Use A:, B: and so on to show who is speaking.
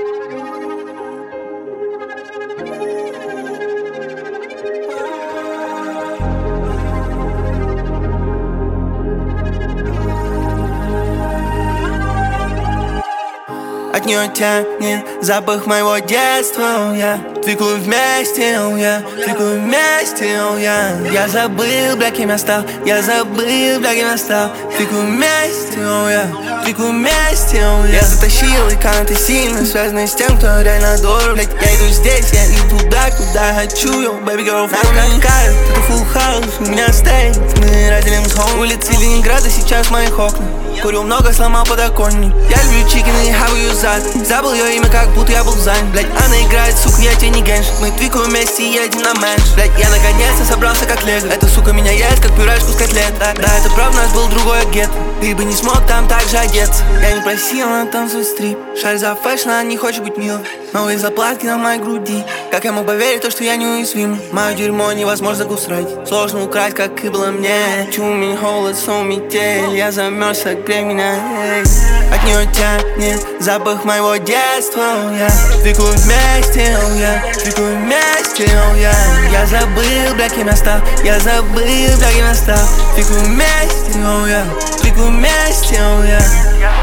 A: От нее тянет запах моего детства, я двигаю вместе, двигаю вместе, я забыл, бля, кем я стал, я забыл, бля, кем я стал. Двигаю вместе, двигаю вместе, я затащил и канаты сильно связаны с тем, кто реально дорог. Блядь, я иду здесь, я иду туда, куда хочу, yo, baby girl, full кайф, это full house, у меня стейк, мы разделим с home. Улицы Ленинграда сейчас в моих окнах, курил много, сломал подоконник. Я люблю чикен и хаваю ее зад. Забыл ее имя, как будто я был занят. Блядь, она играет, сука, я тебе не гэншит. Мы двигаем вместе и едем на мэнш. Блядь, я наконец-то собрался как лего. Эта сука меня ест, как пюрешку с котлет. Да, это правда, у нас был другой агент. Ты бы не смог там так же одеться. Я не просил, она танцует стрип. Шарь за фэшн, она не хочет быть милой. Новые заплатки на моей груди. Как я мог поверить, то, что я неуязвим? Мое дерьмо невозможно гусрать. Сложно украсть, как и было мне. Чумень, холод, сон, метель. Я замерз, согрей меня, эй. От нее тянет запах моего детства, я двигаю вместе, я двигаю вместе, я забыл, бля, кем я стал, я забыл, бля, кем я стал. Двигаю вместе, я двигаю вместе, я